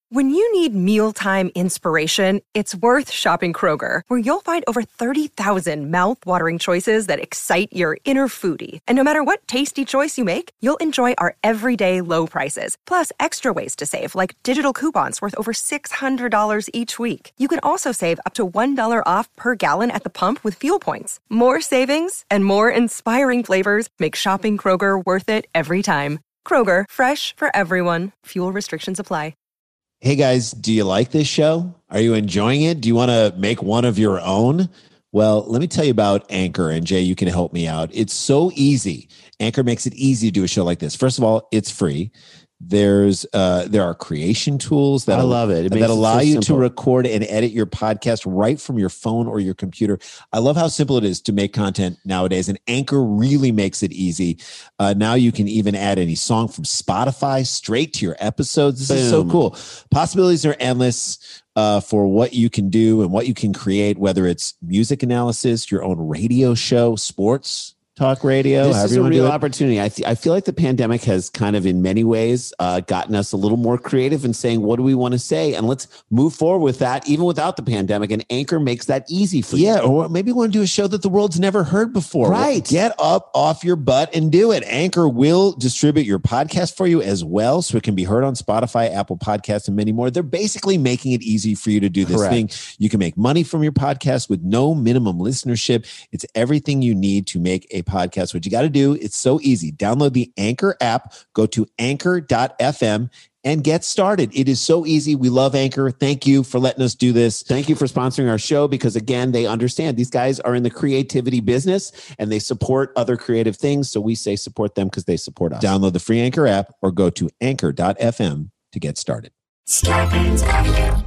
When you need mealtime inspiration, it's worth shopping Kroger, where you'll find over 30,000 mouth-watering choices that excite your inner foodie. And no matter what tasty choice you make, you'll enjoy our everyday low prices, plus extra ways to save, like digital coupons worth over $600 each week. You can also save up to $1 off per gallon at the pump with fuel points. More savings and more inspiring flavors make shopping Kroger worth it every time. Kroger, fresh for everyone. Fuel restrictions apply. Hey guys, do you like this show? Are you enjoying it? Do you want to make one of your own? Well, let me tell you about Anchor, and Jay, you can help me out. It's so easy. Anchor makes it easy to do a show like this. First of all, it's free. There are creation tools that I love it. That allow you to record and edit your podcast right from your phone or your computer. I love how simple it is to make content nowadays, and Anchor really makes it easy. Now you can even add any song from Spotify straight to your episodes. This is so cool. Possibilities are endless for what you can do and what you can create, whether it's music analysis, your own radio show, sports talk radio. This is a real opportunity. I feel like the pandemic has kind of in many ways gotten us a little more creative in saying, what do we want to say? And let's move forward with that, even without the pandemic. And Anchor makes that easy for you. Yeah, or maybe you want to do a show that the world's never heard before. Right. Well, get up off your butt and do it. Anchor will distribute your podcast for you as well, so it can be heard on Spotify, Apple Podcasts, and many more. They're basically making it easy for you to do this thing. You can make money from your podcast with no minimum listenership. It's everything you need to make a podcast. What you got to do, it's so easy. Download the Anchor app, go to anchor.fm and get started. It is so easy. We love Anchor. Thank you for letting us do this. Thank you for sponsoring our show, because again, they understand these guys are in the creativity business and they support other creative things. So we say support them because they support us. Download the free Anchor app or go to anchor.fm to get started. Scarpins Avenue.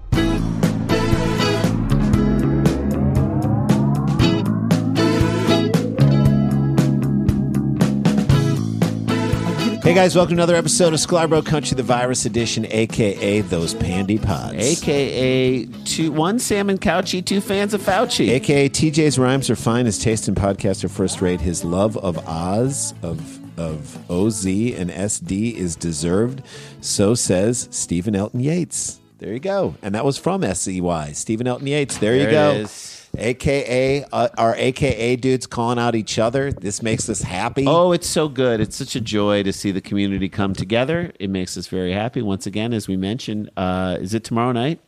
Hey guys, welcome to another episode of Scarborough Country, the virus edition, a.k.a. Those Pandy Pods. A.k.a. one Salmon Couchy, two fans of Fauci. A.k.a. TJ's rhymes are fine, his taste in podcasts are first rate, his love of Oz, of OZ and SD is deserved, so says Stephen Elton Yates. There you go. And that was from SEY, Stephen Elton Yates. There you go. It is. AKA, our AKA dudes calling out each other. This makes us happy. Oh, it's so good. It's such a joy to see the community come together. It makes us very happy. Once again, as we mentioned, is it tomorrow night?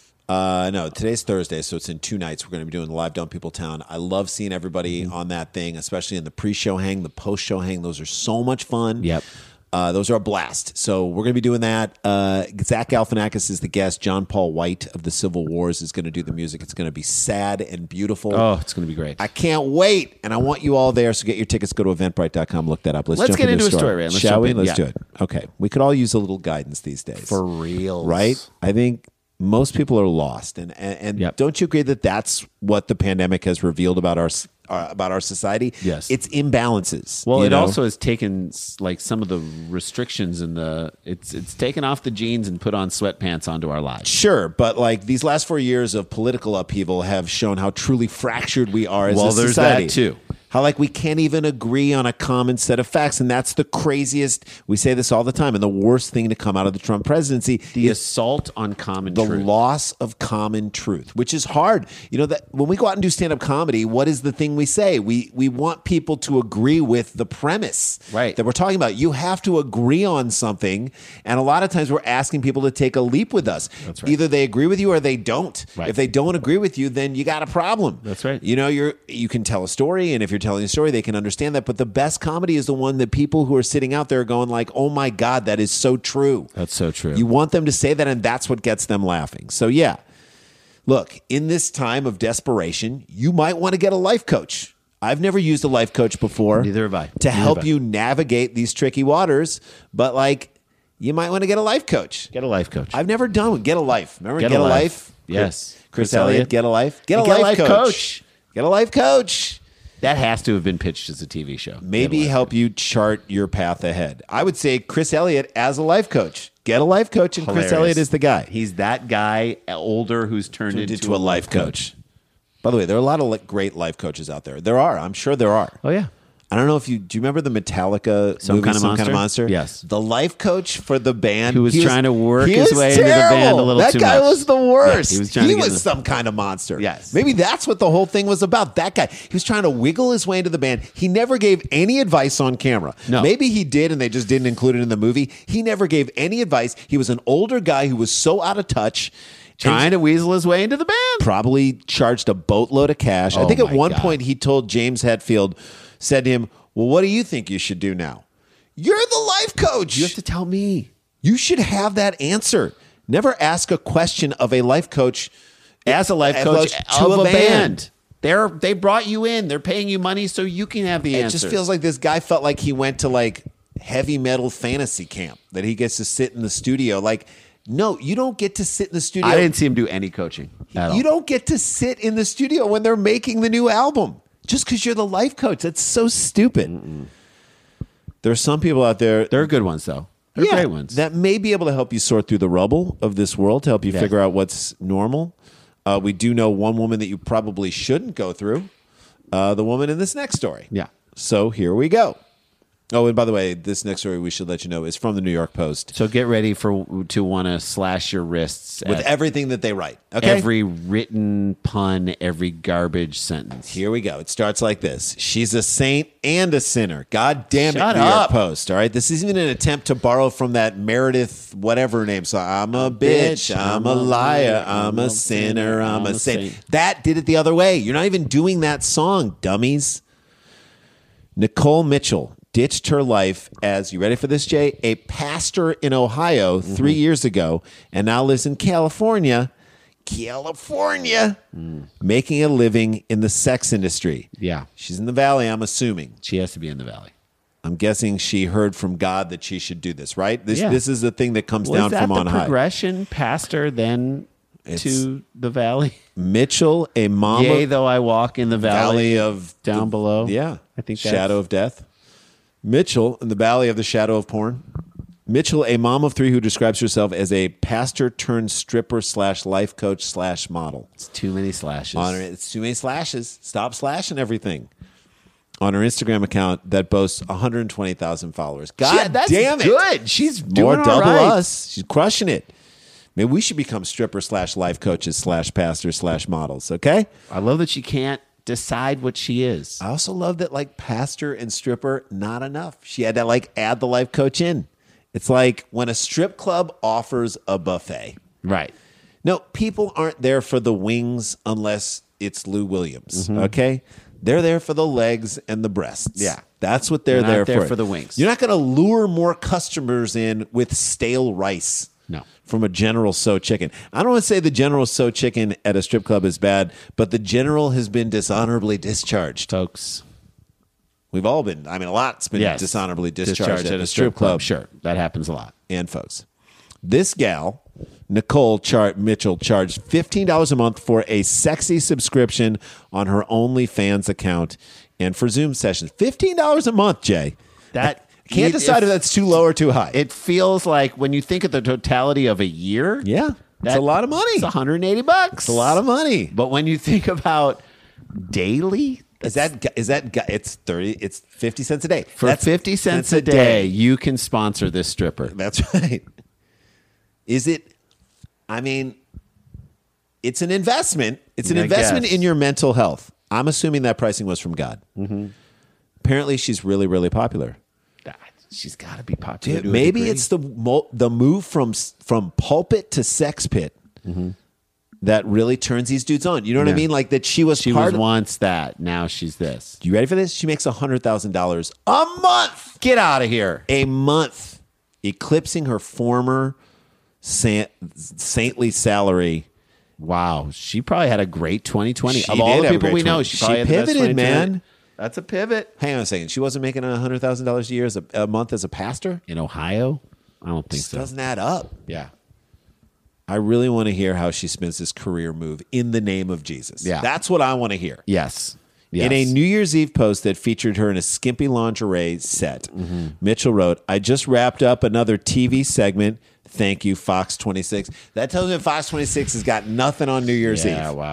No, today's Thursday, so it's in 2 nights. We're going to be doing the live Dumb People Town. I love seeing everybody on that thing, especially in the pre-show hang, the post-show hang. Those are so much fun. Yep. Those are a blast. So we're going to be doing that. Zach Galifianakis is the guest. John Paul White of the Civil Wars is going to do the music. It's going to be sad and beautiful. Oh, it's going to be great. I can't wait. And I want you all there. So get your tickets. Go to eventbrite.com. Look that up. Let's jump get into a story. story, man. Shall we? Let's do it. Okay. We could all use a little guidance these days. For real. Right? I think most people are lost. And Yep. Don't you agree that that's what the pandemic has revealed about our society? Yes. It's imbalances. Well, you it know? also has taken like some of the restrictions and it's taken off the jeans and put on sweatpants onto our lives. Sure, but like these last 4 years of political upheaval have shown how truly fractured we are as a there's society. that too. How like we can't even agree on a common set of facts, and that's the craziest. We say this all the time, and the worst thing to come out of the Trump presidency The is assault on common the truth. loss of common truth, which is hard. You know that when we go out and do stand-up comedy, what is the thing we say? We want people to agree with the premise Right. that we're talking about. You have to agree on something, and a lot of times we're asking people to take a leap with us. That's right. Either they agree with you or they don't. Right. If they don't agree with you, then you got a problem. That's right. You know, you can tell a story, and if you're telling a story, they can understand that. But the best comedy is the one that people who are sitting out there are going like, "Oh my God, that is so true." That's so true. You want them to say that, and that's what gets them laughing. So yeah, look, in this time of desperation, you might want to get a life coach. I've never used a life coach before. Neither have I. To Neither help have I. you navigate these tricky waters, but like, you might want to get a life coach. Get a life coach. I've never done one. Get a life. Remember Get Get a a Life? Life? Yes. Chris Elliott, Get a Life. Get a Get a life life coach. Get a life coach. That has to have been pitched as a TV show. Maybe help you chart your path ahead. I would say Chris Elliott as a life coach. Get a life coach, and Hilarious. Chris Elliott is the guy. He's that guy, older, who's turned into a life coach. By the way, there are a lot of great life coaches out there. There are. I'm sure there are. Oh, yeah. I don't know if do you remember the Metallica movie, Some Kind of Monster? Yes. The life coach for the band. Who was trying to work his way into the band a little too much. That guy was the worst. Yeah, he was some kind of monster. Yes. Maybe that's what the whole thing was about. That guy. He was trying to wiggle his way into the band. He never gave any advice on camera. No. Maybe he did and they just didn't include it in the movie. He never gave any advice. He was an older guy who was so out of touch. Trying to weasel his way into the band. Probably charged a boatload of cash. I think at one point he told James Hetfield, said to him, well, what do you think you should do now? You're the life coach. You have to tell me. You should have that answer. Never ask a question of a life coach as a life coach to a band. They brought you in. They're paying you money so you can have the answer. It just feels like this guy felt like he went to like heavy metal fantasy camp, that he gets to sit in the studio. Like, no, you don't get to sit in the studio. I didn't see him do any coaching at all. You don't get to sit in the studio when they're making the new album just because you're the life coach. That's so stupid. There are some people out there. There are good ones, though. They're great ones. That may be able to help you sort through the rubble of this world, to help you figure out what's normal. We do know one woman that you probably shouldn't go through. The woman in this next story. Yeah. So here we go. Oh, and by the way, this next story we should let you know is from the New York Post. So get ready to want to slash your wrists with everything that they write. Okay, every written pun, every garbage sentence. Here we go. It starts like this: she's a saint and a sinner. God damn it, Shut New York up. Post. All right, this isn't even an attempt to borrow from that Meredith whatever her name. So I'm a bitch, I'm a liar, I'm a sinner, I'm a saint. That did it the other way. You're not even doing that song, dummies. Nicole Mitchell ditched her life as, you ready for this, Jay? A pastor in Ohio 3 years ago, and now lives in California, making a living in the sex industry. Yeah. She's in the Valley, I'm assuming. She has to be in the Valley. I'm guessing she heard from God that she should do this, right? This is the thing that comes down from on high. Was that the progression, pastor, then to the Valley? Mitchell, a mom Yea, though I walk in the valley of down below. Yeah. I think shadow of death. Mitchell, in the valley of the shadow of porn. Mitchell, a mom of three who describes herself as a pastor turned stripper / life coach / model. It's too many slashes. It's too many slashes. Stop slashing everything. On her Instagram account that boasts 120,000 followers. God damn it. Good. She's more doing double all right. us. She's crushing it. Maybe we should become stripper / life coaches / pastors / models. Okay. I love that she can't decide what she is. I also love that like pastor and stripper, not enough. She had to like add the life coach in. It's like when a strip club offers a buffet. Right. No, people aren't there for the wings unless it's Lou Williams. Okay. They're there for the legs and the breasts. Yeah. That's what they're They're not there there for the wings. You're not going to lure more customers in with stale rice. No. From a General Tso chicken. I don't want to say the General Tso chicken at a strip club is bad, but the general has been dishonorably discharged. Folks. We've all been, a lot's been dishonorably discharged at a strip club. Sure. That happens a lot. And folks, this gal, Nicole Mitchell, charged $15 a month for a sexy subscription on her OnlyFans account and for Zoom sessions. $15 a month, Jay. That can't decide if that's too low or too high. It feels like when you think of the totality of a year, it's a lot of money. It's $180. It's a lot of money. But when you think about daily, it's 30. It's 50 cents a day. For 50 cents a day, you can sponsor this stripper. That's right. Is it? It's an investment. It's an investment in your mental health. I'm assuming that pricing was from God. Apparently, she's really, really popular. She's got to be popular. Dude, maybe it's the move from pulpit to sex pit that really turns these dudes on. You know what I mean? Like that she was once that. Now she's this. You ready for this? She makes $100,000 a month. Get out of here. A month, eclipsing her former saintly salary. Wow, she probably had a great 2020. She of all did the have a people great we know, 20. she probably had the best pivoted, 2020. man. That's a pivot. Hang on a second. She wasn't making $100,000 a year a month as a pastor in Ohio. I don't think so. Doesn't add up. Yeah. I really want to hear how she spends this career move in the name of Jesus. Yeah. That's what I want to hear. Yes. In a New Year's Eve post that featured her in a skimpy lingerie set, Mitchell wrote, "I just wrapped up another TV segment. Thank you, Fox 26. That tells me Fox 26 has got nothing on New Year's Eve. Yeah, wow.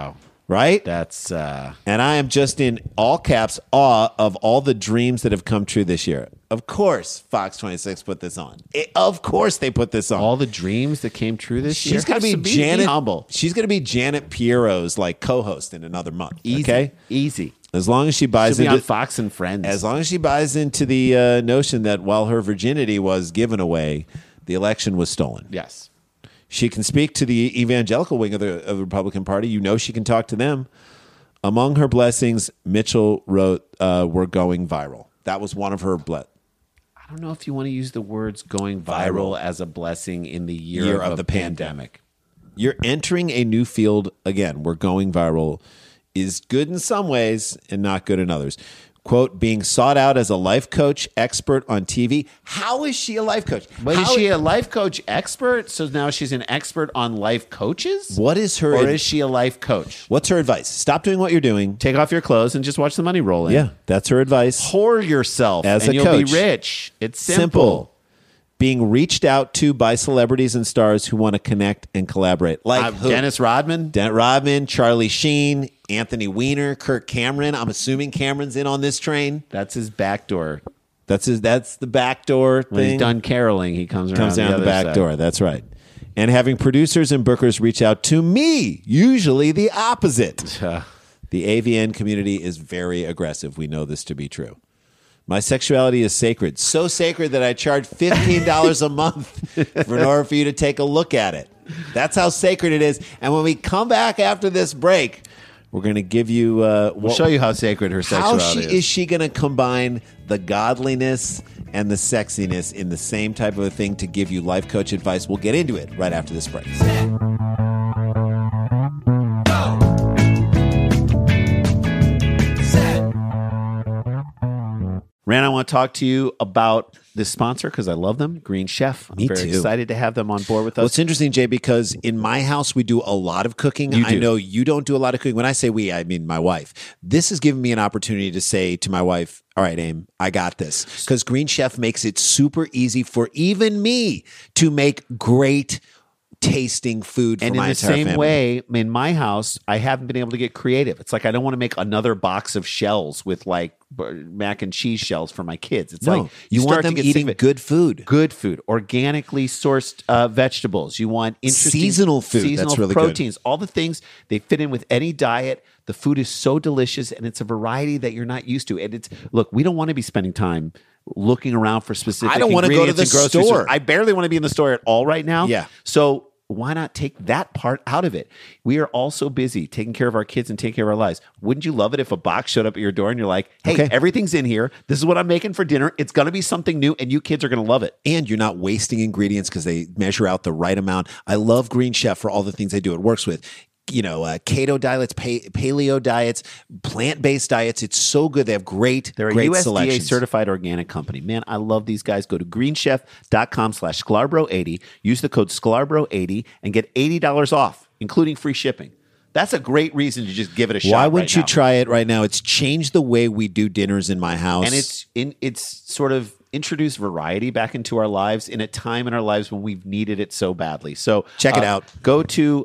Right? That's and I am just in all caps awe of all the dreams that have come true this year. Of course, Fox 26 put this on. Of course, they put this on. all the dreams that came true this year. She's going to be Be Janet. humble. She's going to be Janet Piero's like co-host in another month. Easy. Okay, Easy. as long as she buys She'll be on into Fox and Friends. as long as she buys into the notion that while her virginity was given away, the election was stolen. yes. She can speak to the evangelical wing of the Republican Party. You know she can talk to them. Among her blessings, Mitchell wrote, "We're going viral." That was one of her I don't know if you want to use the words going viral as a blessing in the year of of the the pandemic. You're entering a new field again. We're going viral is good in some ways and not good in others. Quote, being sought out as a life coach expert on TV. How is she a life coach? But How- is she a life coach expert? So now she's an expert on life coaches? What is her? Or is she a life coach? What's her advice? Stop doing what you're doing. Take off your clothes and just watch the money roll in. Yeah, that's her advice. Whore yourself As and a you'll coach. be rich. It's simple. Being reached out to by celebrities and stars who want to connect and collaborate. Like who? Dennis Rodman. Dent Rodman, Charlie Sheen, Anthony Weiner, Kirk Cameron. I'm assuming Cameron's in on this train. That's his backdoor. That's the backdoor When thing. he's done caroling, he comes around Down the other back side. door. That's right. And having producers and bookers reach out to me, usually the opposite. The AVN community is very aggressive. We know this to be true. My sexuality is sacred. So sacred that I charge $15 a month in order for you to take a look at it. That's how sacred it is. And when we come back after this break, we're going to give you... We'll show you how sacred her sexuality is she going to combine the godliness and the sexiness in the same type of a thing to give you life coach advice? We'll get into it right after this break. Rand, I want to talk to you about this sponsor because I love them, Green Chef. I'm Me very too. excited to have them on board with us. Well, it's interesting, Jay, because in my house, we do a lot of cooking. You I do. know you don't do a lot of cooking. When I say we, I mean my wife. This has given me an opportunity to say to my wife, all right, Aim, I got this. Because Green Chef makes it super easy for even me to make great tasting food for and my in the entire same family. way, in my house, I haven't been able to get creative. It's like I don't want to make another box of shells with like mac and cheese shells for my kids. It's No, like you start want them to get sick eating of it. good food. Good food, organically sourced vegetables. You want interesting Seasonal food. seasonal That's really good. proteins. All the things they fit in with any diet. The food is so delicious, and it's a variety that you're not used to. And it's look, we don't want to be spending time looking around for specific. I don't want to go to ingredients the in grocery store. stores. I barely want to be in the store at all right now. Yeah. So why not take that part out of it? We are all so busy taking care of our kids and taking care of our lives. Wouldn't you love it if a box showed up at your door and you're like, hey, Okay. everything's in here. This is what I'm making for dinner. It's going to be something new, and you kids are going to love it. And you're not wasting ingredients because they measure out the right amount. I love Green Chef for all the things they do. It works with, keto diets, paleo diets, plant-based diets. It's so good. They have great They're a great USDA selections. certified organic company. Man, I love these guys. Go to greenchef.com/Scalarbro80. Use the code Scalarbro80 and get $80 off, including free shipping. That's a great reason to just give it a shot. Why wouldn't right you now. try it right now? It's changed the way we do dinners in my house. And it's sort of introduced variety back into our lives in a time in our lives when we've needed it so badly. So Check it out. Go to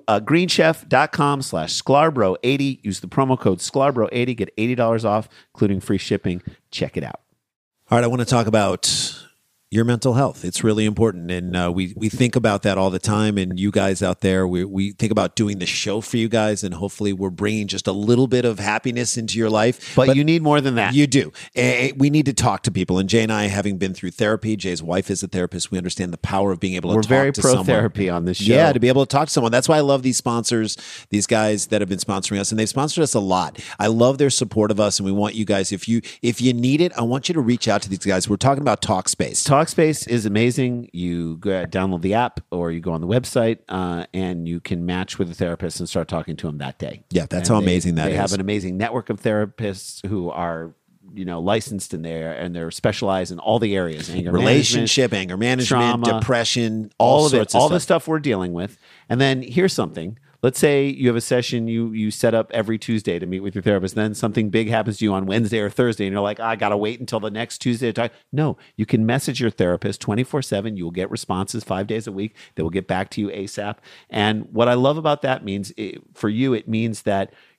greenchef.com/Scalarbro80. Use the promo code Scalarbro80. Get $80 off, including free shipping. Check it out. All right, I want to talk about your mental health. It's really important. And we think about that all the time. And you guys out there, we think about doing the show for you guys. And hopefully we're bringing just a little bit of happiness into your life. But you need more than that. You do. We need to talk to people. And Jay and I, having been through therapy, Jay's wife is a therapist. We understand the power of being able to We're talk very to someone. pro-therapy on this show. Yeah, to be able to talk to someone. That's why I love these sponsors, these guys that have been sponsoring us, and they've sponsored us a lot. I love their support of us, and we want you guys, if you need it, I want you to reach out to these guys. We're talking about Talkspace. Talkspace is amazing. You go download the app or you go on the website and you can match with a therapist and start talking to them that day. Yeah, that's And how amazing that they is. have an amazing network of therapists who are licensed in there, and they're specialized in all the areas: anger Relationship, anger management, trauma, depression, all of it, sorts of all stuff. the stuff we're dealing with. And then here's something. Let's say you have a session you set up every Tuesday to meet with your therapist. Then something big happens to you on Wednesday or Thursday, and you're like, I got to wait until the next Tuesday to talk. No, you can message your therapist 24/7. You will get responses 5 days a week. They will get back to you ASAP. And what I love about that means for you, it means that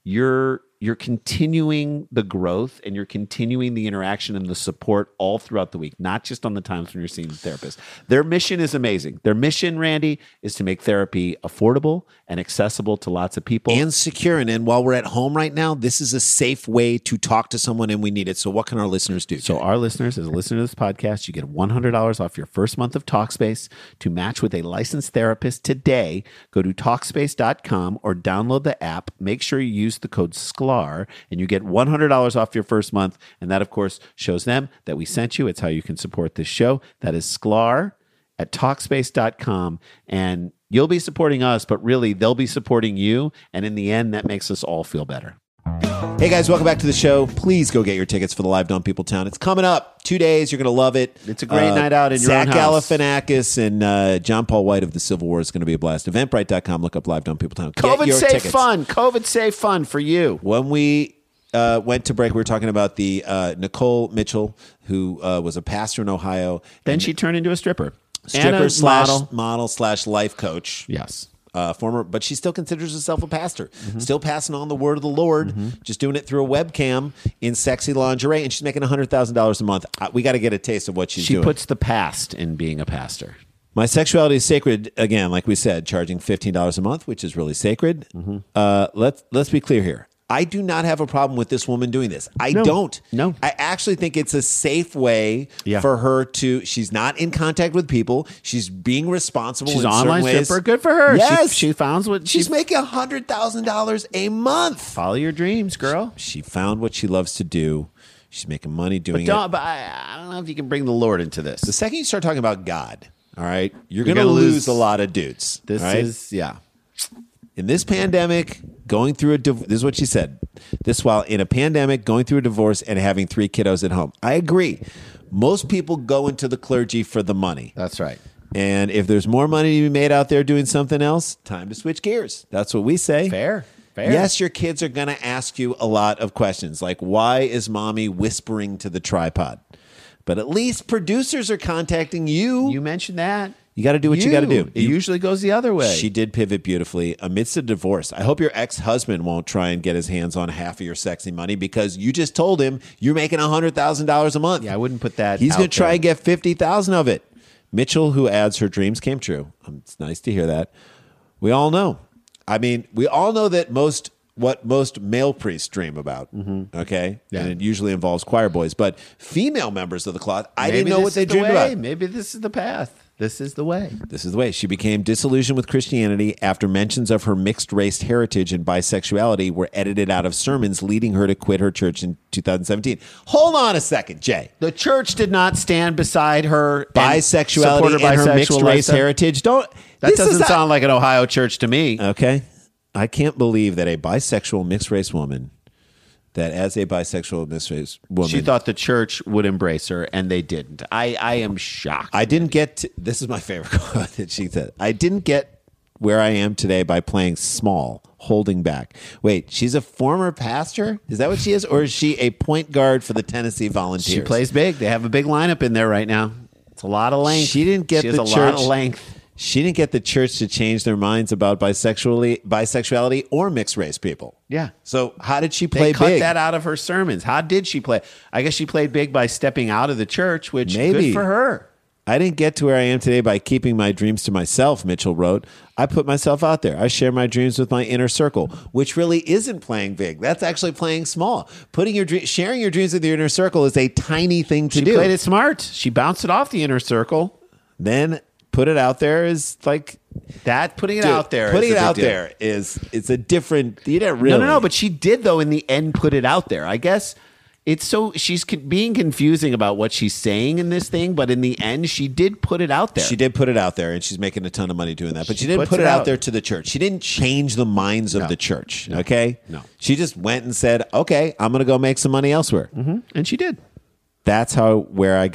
you're continuing the growth and you're continuing the interaction and the support all throughout the week, not just on the times when you're seeing the therapist. Their mission is amazing. Their mission, Randy, is to make therapy affordable and accessible to lots of people. And secure. And while we're at home right now, this is a safe way to talk to someone and we need it. So what can our listeners do? So our listeners, as a listener to this podcast, you get $100 off your first month of Talkspace. To match with a licensed therapist today, go to Talkspace.com or download the app. Make sure you use the code SCLAR and you get $100 off your first month. And that, of course, shows them that we sent you. It's how you can support this show. That is SCLAR at Talkspace.com. And you'll be supporting us, but really they'll be supporting you. And in the end, that makes us all feel better. Hey guys, welcome back to the show. Please go get your tickets for the Live Dumb People Town. It's coming up 2 days. You're going to love it. It's a great night out in your own Zach house. Galifianakis and John Paul White of the Civil War is going to be a blast. Eventbrite.com. Look up Live Dumb People Town. Get COVID your safe tickets. fun. COVID safe fun for you. When we went to break, we were talking about the Nicole Mitchell, who was a pastor in Ohio. Then she turned into a stripper. And Stripper a slash model. model slash life coach. Yes. Former, but she still considers herself a pastor, still passing on the word of the Lord, just doing it through a webcam in sexy lingerie, and she's making $100,000 a month. We got to get a taste of what she's doing. She puts the past in being a pastor. My sexuality is sacred. Again, like we said, charging $15 a month, which is really sacred. Let's be clear here. I do not have a problem with this woman doing this. I don't. No. I actually think it's a safe way Yeah. for her to. She's not in contact with people. She's being responsible. She's in an certain online ways. stripper. Good for her. Yes. She found what She's making $100,000 a month. Follow your dreams, girl. She found what she loves to do. She's making money doing it. But I don't know if you can bring the Lord into this. The second you start talking about God, all right, you're going to lose a lot of dudes. This all right? is, yeah. In this pandemic, going through this is what she said. This while in a pandemic, going through a divorce and having 3 kiddos at home. I agree. Most people go into the clergy for the money. That's right. And if there's more money to be made out there doing something else, time to switch gears. That's what we say. Fair. Yes, your kids are going to ask you a lot of questions, like why is mommy whispering to the tripod? But at least producers are contacting you. You mentioned that. You got to do what you got to do. It usually goes the other way. She did pivot beautifully amidst a divorce. I hope your ex-husband won't try and get his hands on half of your sexy money because you just told him you're making $100,000 a month. Yeah, I wouldn't put that. He's going out to try there. and get 50,000 of it. Mitchell, who adds her dreams came true. It's nice to hear that. We all know. I mean, we all know that what most male priests dream about. Okay, Yeah. and it usually involves choir boys, but female members of the cloth, I Maybe didn't know this what they is the dreamed way. about. Maybe this is the path. This is the way. This is the way. She became disillusioned with Christianity after mentions of her mixed-race heritage and bisexuality were edited out of sermons, leading her to quit her church in 2017. Hold on a second, Jay. The church did not stand beside her. Bisexuality and her mixed-race heritage. That Doesn't sound like an Ohio church to me. Okay. I can't believe that a bisexual mixed-race woman, that as a bisexual mixed-race woman... She thought the church would embrace her, and they didn't. I am shocked. I didn't get to, this is my favorite quote that she said. I didn't get where I am today by playing small, holding back. Wait, she's a former pastor? Is that what she is? Or is she a point guard for the Tennessee Volunteers? She plays big. They have a big lineup in there right now. It's a lot of length. She didn't get she has the a church. lot of length. She didn't get the church to change their minds about bisexuality or mixed race people. Yeah. So how did she play They cut big? that out of her sermons. How did she play? I guess she played big by stepping out of the church, which Maybe. good for her. I didn't get to where I am today by keeping my dreams to myself, Mitchell wrote. I put myself out there. I share my dreams with my inner circle, which really isn't playing big. That's actually playing small. Sharing your dreams with your inner circle is a tiny thing to She do. played it smart. She bounced it off the inner circle. Then put it out there is like Putting it dude, out there. Putting is it a big out deal. there it's a different. You didn't really. No. But she did though. In the end, put it out there. I guess it's so she's being confusing about what she's saying in this thing. But in the end, she did put it out there. She did put it out there, and she's making a ton of money doing that. But she didn't puts put it it out out. there to the church. She didn't change the minds of the church. Okay, No. She just went and said, "Okay, I'm going to go make some money elsewhere." And she did. That's how I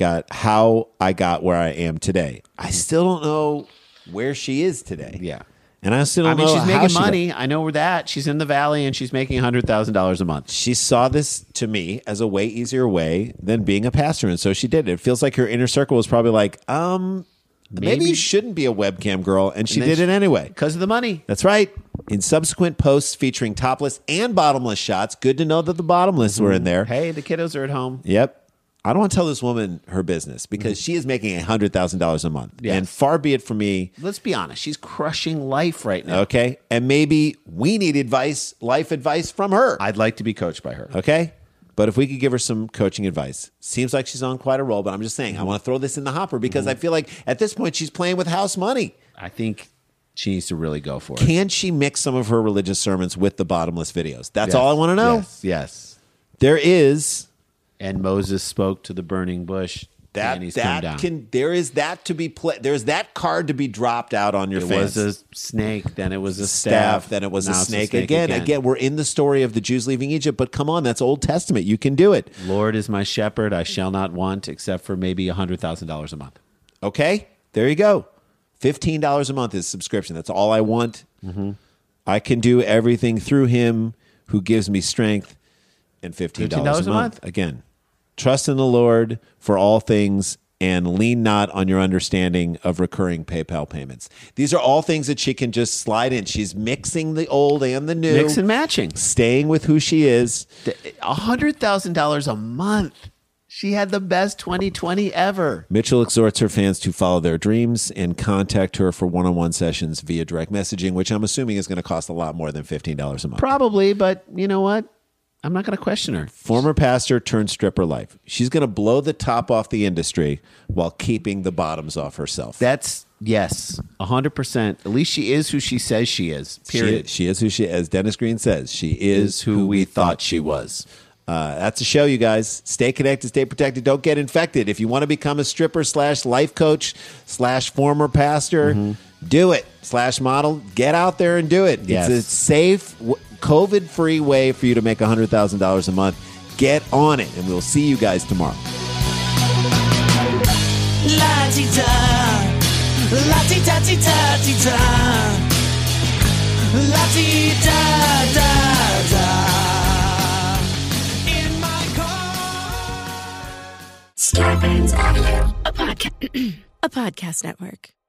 got where I am today. I still don't know where she is today. Yeah. And I still don't know she's how making she got- money. I know that. She's in the valley and she's making $100,000 a month. She saw this to me as a way easier way than being a pastor, and so she did. It feels like her inner circle was probably like, maybe you shouldn't be a webcam girl, and she then did it anyway. Because of the money. That's right. In subsequent posts featuring topless and bottomless shots, good to know that the bottomless were in there. Hey, the kiddos are at home. Yep. I don't want to tell this woman her business because she is making $100,000 a month. Yes. And far be it from me. Let's be honest. She's crushing life right now. Okay. And maybe we need life advice from her. I'd like to be coached by her. Okay. But if we could give her some coaching advice, seems like she's on quite a roll, but I'm just saying, I want to throw this in the hopper because I feel like at this point she's playing with house money. I think she needs to really go for it. Can she mix some of her religious sermons with the bottomless videos? That's all I want to know. Yes. There is. And Moses spoke to the burning bush. There's that card to be dropped out on your fans. It was a snake, then it was a staff, then it was a snake again. We're in the story of the Jews leaving Egypt, but come on, that's Old Testament. You can do it. Lord is my shepherd, I shall not want, except for maybe $100,000 a month. Okay, there you go. $15 a month is subscription. That's all I want. I can do everything through him who gives me strength. And $15 a month. Again, trust in the Lord for all things and lean not on your understanding of recurring PayPal payments. These are all things that she can just slide in. She's mixing the old and the new. Mix and matching. Staying with who she is. $100,000 a month. She had the best 2020 ever. Mitchell exhorts her fans to follow their dreams and contact her for one-on-one sessions via direct messaging, which I'm assuming is going to cost a lot more than $15 a month. Probably, but you know what? I'm not going to question her. Former pastor turned stripper life. She's going to blow the top off the industry while keeping the bottoms off herself. That's, yes, 100%. At least she is who she says she is, period. She is who she, as Dennis Green says, she is who we thought she was. That's a show, you guys. Stay connected, stay protected. Don't get infected. If you want to become a stripper / life coach / former pastor, do it. / model. Get out there and do it. Yes. It's a safe, COVID-free way for you to make $100,000 a month. Get on it, and we'll see you guys tomorrow. La-ti-da, la-ti-da-ti-da-ti-da, la-ti-da-da-da. Scarpins Audio, a podcast network.